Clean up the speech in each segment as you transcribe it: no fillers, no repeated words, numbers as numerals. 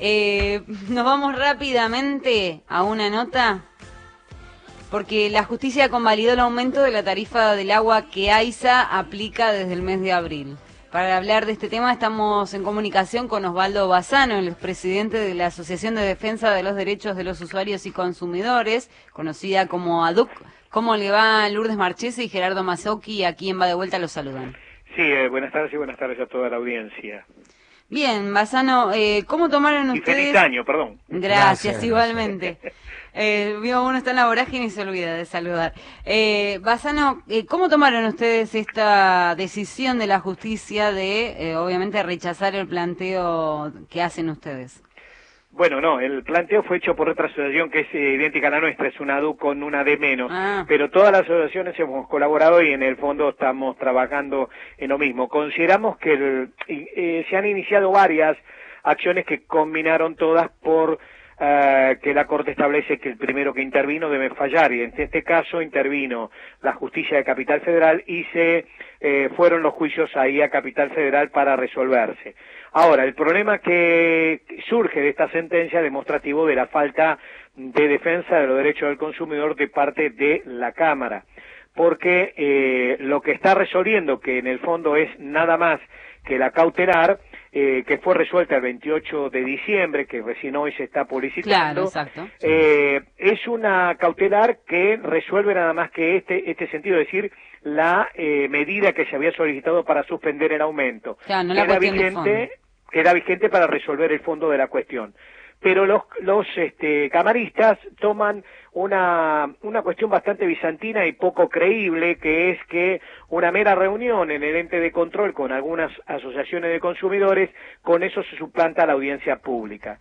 Nos vamos rápidamente a una nota, porque la justicia convalidó el aumento de la tarifa del agua que AISA aplica desde el mes de abril. Para hablar de este tema estamos en comunicación con Osvaldo Bassano, el presidente de la Asociación de Defensa de los Derechos de los Usuarios y Consumidores, conocida como ADUC. ¿Cómo le va Lourdes Marchese y Gerardo Mazzocchi? Aquí en Va de Vuelta los saludan. Sí, buenas tardes y buenas tardes a toda la audiencia. Bien, Bassano, ¿cómo tomaron ustedes? Y feliz año, perdón. Gracias, igualmente. Uno está en la vorágine y se olvida de saludar. Bassano, ¿cómo tomaron ustedes esta decisión de la justicia de, obviamente, rechazar el planteo que hacen ustedes? Bueno, no, el planteo fue hecho por otra asociación que es idéntica a la nuestra, es una ADUC con una D menos, pero todas las asociaciones hemos colaborado y en el fondo estamos trabajando en lo mismo. Consideramos que se han iniciado varias acciones que combinaron todas por que la Corte establece que el primero que intervino debe fallar, y en este caso intervino la justicia de Capital Federal y se fueron los juicios ahí a Capital Federal para resolverse. Ahora, el problema que surge de esta sentencia es demostrativo de la falta de defensa de los derechos del consumidor de parte de la Cámara, porque lo que está resolviendo, que en el fondo es nada más que la cautelar, que fue resuelta el 28 de diciembre, que recién hoy se está publicitando, claro, exacto. Es una cautelar que resuelve nada más que este sentido, es decir, la medida que se había solicitado para suspender el aumento. Claro, no queda vigente para resolver el fondo de la cuestión. Pero los camaristas toman una cuestión bastante bizantina y poco creíble, que es que una mera reunión en el ente de control con algunas asociaciones de consumidores, con eso se suplanta la audiencia pública.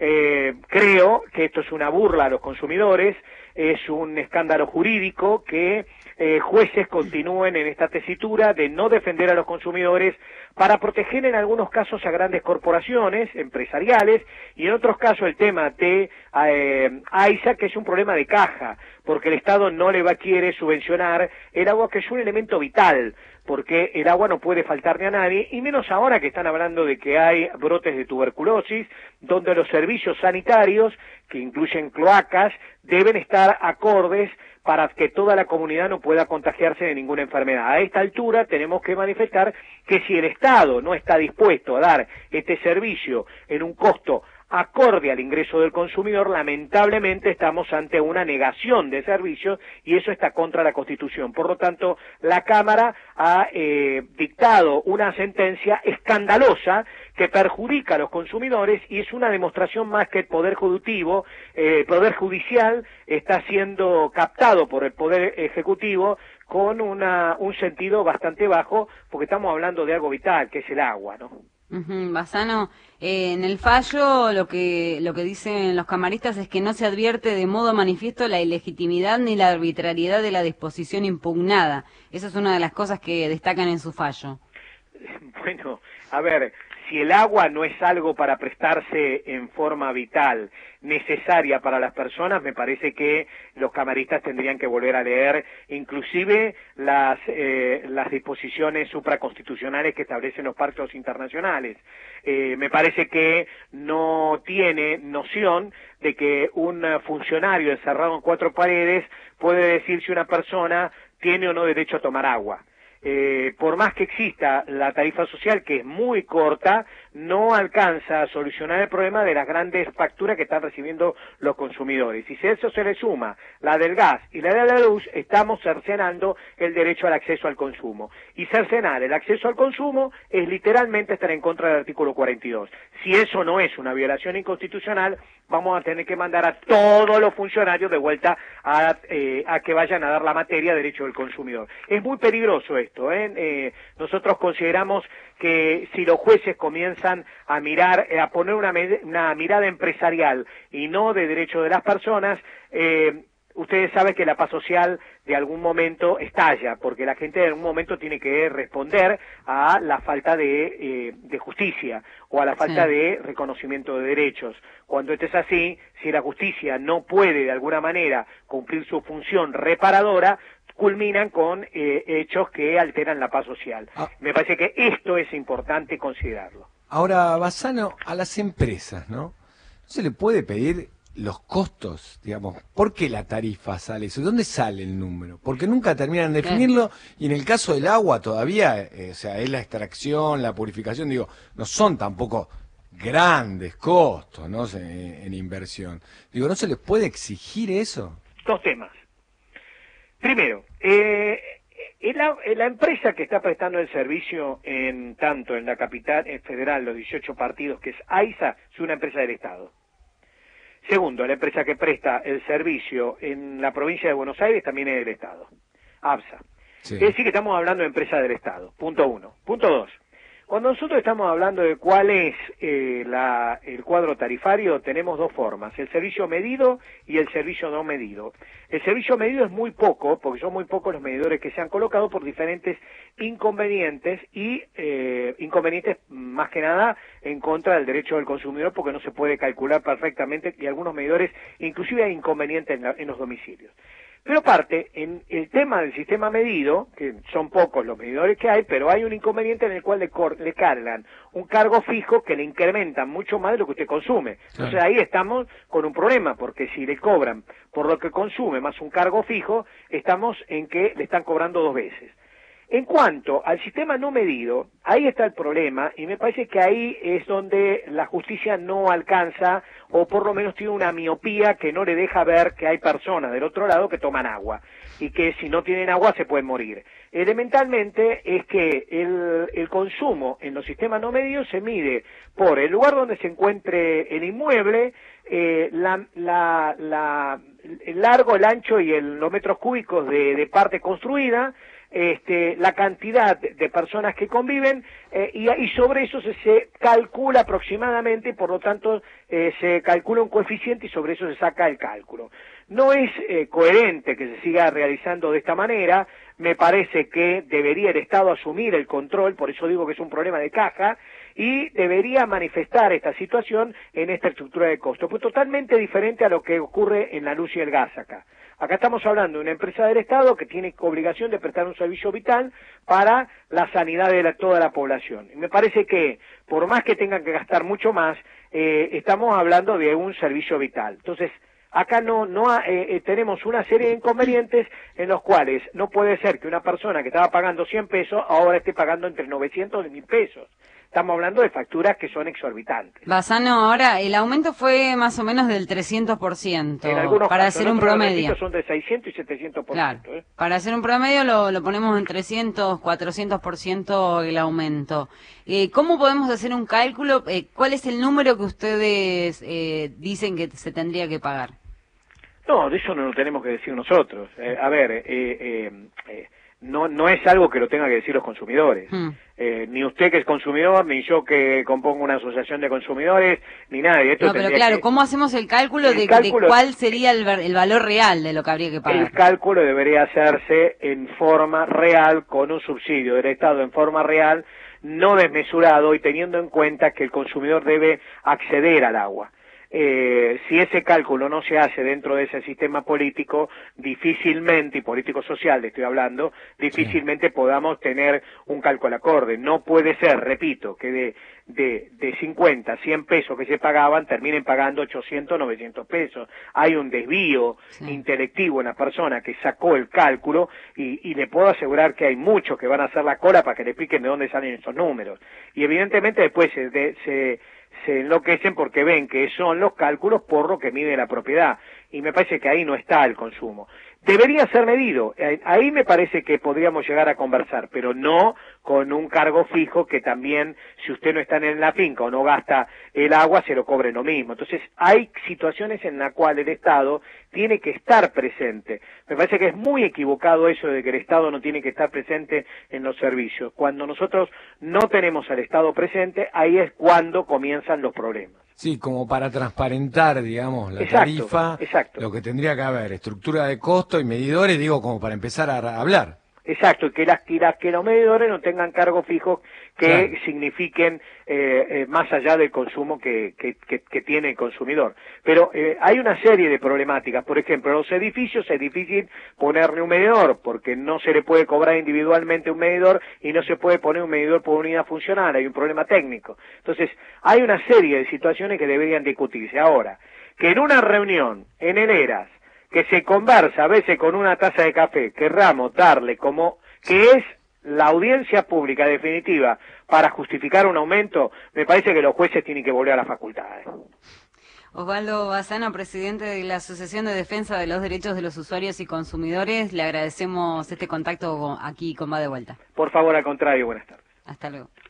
Creo que esto es una burla a los consumidores, es un escándalo jurídico que jueces continúen en esta tesitura de no defender a los consumidores para proteger en algunos casos a grandes corporaciones empresariales y en otros casos el tema de AISA, que es un problema de caja, porque el Estado no quiere subvencionar el agua, que es un elemento vital, porque el agua no puede faltarle a nadie, y menos ahora que están hablando de que hay brotes de tuberculosis, donde los servicios sanitarios, que incluyen cloacas, deben estar acordes para que toda la comunidad no pueda contagiarse de ninguna enfermedad. A esta altura tenemos que manifestar que si el Estado no está dispuesto a dar este servicio en un costo acorde al ingreso del consumidor, lamentablemente estamos ante una negación de servicios y eso está contra la Constitución. Por lo tanto, la Cámara ha dictado una sentencia escandalosa que perjudica a los consumidores y es una demostración más que el Poder Judicial está siendo captado por el Poder Ejecutivo con un sentido bastante bajo, porque estamos hablando de algo vital, que es el agua, ¿no? Bassano, en el fallo lo que dicen los camaristas es que no se advierte de modo manifiesto la ilegitimidad ni la arbitrariedad de la disposición impugnada. Esa es una de las cosas que destacan en su fallo. Bueno, a ver, si el agua no es algo para prestarse en forma vital, necesaria para las personas, me parece que los camaristas tendrían que volver a leer inclusive las disposiciones supraconstitucionales que establecen los pactos internacionales. Me parece que no tiene noción de que un funcionario encerrado en cuatro paredes puede decir si una persona tiene o no derecho a tomar agua. Por más que exista la tarifa social, que es muy corta, no alcanza a solucionar el problema de las grandes facturas que están recibiendo los consumidores. Y si a eso se le suma la del gas y la de la luz, estamos cercenando el derecho al acceso al consumo. Y cercenar el acceso al consumo es literalmente estar en contra del artículo 42. Si eso no es una violación inconstitucional, vamos a tener que mandar a todos los funcionarios de vuelta a que vayan a dar la materia de derecho del consumidor. Es muy peligroso esto. Nosotros consideramos que si los jueces comienzan a mirar, a poner una mirada empresarial y no de derechos de las personas, ustedes saben que la paz social de algún momento estalla, porque la gente en algún momento tiene que responder a la falta de justicia o a la falta de reconocimiento de derechos. Cuando esto es así, si la justicia no puede de alguna manera cumplir su función reparadora, culminan con hechos que alteran la paz social. Me parece que esto es importante considerarlo. Ahora, Bassano, a las empresas, ¿no? se le puede pedir los costos, digamos, ¿por qué la tarifa sale eso? ¿De dónde sale el número? Porque nunca terminan de definirlo, y en el caso del agua todavía, o sea, es la extracción, la purificación, digo, no son tampoco grandes costos, ¿no? En inversión. Digo, ¿no se les puede exigir eso? Dos temas. Primero, la empresa que está prestando el servicio tanto en la capital federal, los 18 partidos, que es AISA, es una empresa del Estado. Segundo, la empresa que presta el servicio en la provincia de Buenos Aires también es del Estado, ABSA. Sí. Es decir que estamos hablando de empresa del Estado, punto uno. Punto dos, cuando nosotros estamos hablando de cuál es el cuadro tarifario, tenemos dos formas, el servicio medido y el servicio no medido. El servicio medido es muy poco, porque son muy pocos los medidores que se han colocado por diferentes inconvenientes, y inconvenientes más que nada en contra del derecho del consumidor, porque no se puede calcular perfectamente, y algunos medidores inclusive hay inconvenientes en los domicilios. Pero aparte, en el tema del sistema medido, que son pocos los medidores que hay, pero hay un inconveniente en el cual le cargan un cargo fijo que le incrementan mucho más de lo que usted consume. Entonces ahí estamos con un problema, porque si le cobran por lo que consume más un cargo fijo, estamos en que le están cobrando dos veces. En cuanto al sistema no medido, ahí está el problema, y me parece que ahí es donde la justicia no alcanza, o por lo menos tiene una miopía que no le deja ver que hay personas del otro lado que toman agua, y que si no tienen agua se pueden morir. Elementalmente es que el consumo en los sistemas no medidos se mide por el lugar donde se encuentre el inmueble, el largo, el ancho y los metros cúbicos de parte construida, la cantidad de personas que conviven, y sobre eso se calcula aproximadamente, y por lo tanto se calcula un coeficiente y sobre eso se saca el cálculo. No es coherente que se siga realizando de esta manera. Me parece que debería el Estado asumir el control, por eso digo que es un problema de caja, y debería manifestar esta situación en esta estructura de costo, pues totalmente diferente a lo que ocurre en la luz y el gas acá. Acá estamos hablando de una empresa del Estado que tiene obligación de prestar un servicio vital para la sanidad de toda la población. Y me parece que, por más que tengan que gastar mucho más, estamos hablando de un servicio vital. Entonces, acá tenemos una serie de inconvenientes en los cuales no puede ser que una persona que estaba pagando 100 pesos ahora esté pagando entre 900 y 1.000 pesos. Estamos hablando de facturas que son exorbitantes. Bassano, ahora el aumento fue más o menos del 300%. En algunos para casos, hacer un promedio. Son de 600 y 700%. Claro. Para hacer un promedio lo ponemos en 300, 400% el aumento. ¿Cómo podemos hacer un cálculo? ¿Cuál es el número que ustedes dicen que se tendría que pagar? No, de eso no lo tenemos que decir nosotros. No es algo que lo tengan que decir los consumidores. Ni usted que es consumidor, ni yo que compongo una asociación de consumidores, ni nadie. No, pero claro, ¿cómo hacemos el cálculo de cuál sería el valor real de lo que habría que pagar? El cálculo debería hacerse en forma real, con un subsidio del Estado en forma real, no desmesurado, y teniendo en cuenta que el consumidor debe acceder al agua. Si ese cálculo no se hace dentro de ese sistema político, difícilmente, y político-social estoy hablando, difícilmente podamos tener un cálculo acorde. No puede ser, repito, que de 50, 100 pesos que se pagaban, terminen pagando 800, 900 pesos. Hay un desvío intelectivo en la persona que sacó el cálculo, y le puedo asegurar que hay muchos que van a hacer la cola para que le expliquen de dónde salen esos números. Y evidentemente después se enloquecen porque ven que son los cálculos por lo que mide la propiedad, y me parece que ahí no está el consumo. Debería ser medido, ahí me parece que podríamos llegar a conversar, pero no con un cargo fijo que también, si usted no está en la finca o no gasta el agua, se lo cobre lo mismo. Entonces hay situaciones en las cuales el Estado tiene que estar presente. Me parece que es muy equivocado eso de que el Estado no tiene que estar presente en los servicios. Cuando nosotros no tenemos al Estado presente, ahí es cuando comienzan los problemas. Sí, como para transparentar, digamos, la tarifa, lo que tendría que haber, estructura de costo y medidores, digo, como para empezar a hablar. Exacto, y que los medidores no tengan cargos fijos que Claro. signifiquen más allá del consumo que tiene el consumidor. Pero hay una serie de problemáticas. Por ejemplo, los edificios es difícil ponerle un medidor porque no se le puede cobrar individualmente un medidor y no se puede poner un medidor por unidad funcional, hay un problema técnico. Entonces, hay una serie de situaciones que deberían discutirse. Ahora, que en una reunión en Heneras, que se conversa a veces con una taza de café, querramos darle como que es la audiencia pública definitiva para justificar un aumento, me parece que los jueces tienen que volver a las facultades. Osvaldo Bassano, presidente de la Asociación de Defensa de los Derechos de los Usuarios y Consumidores, le agradecemos este contacto aquí con Va de Vuelta. Por favor, al contrario, buenas tardes. Hasta luego.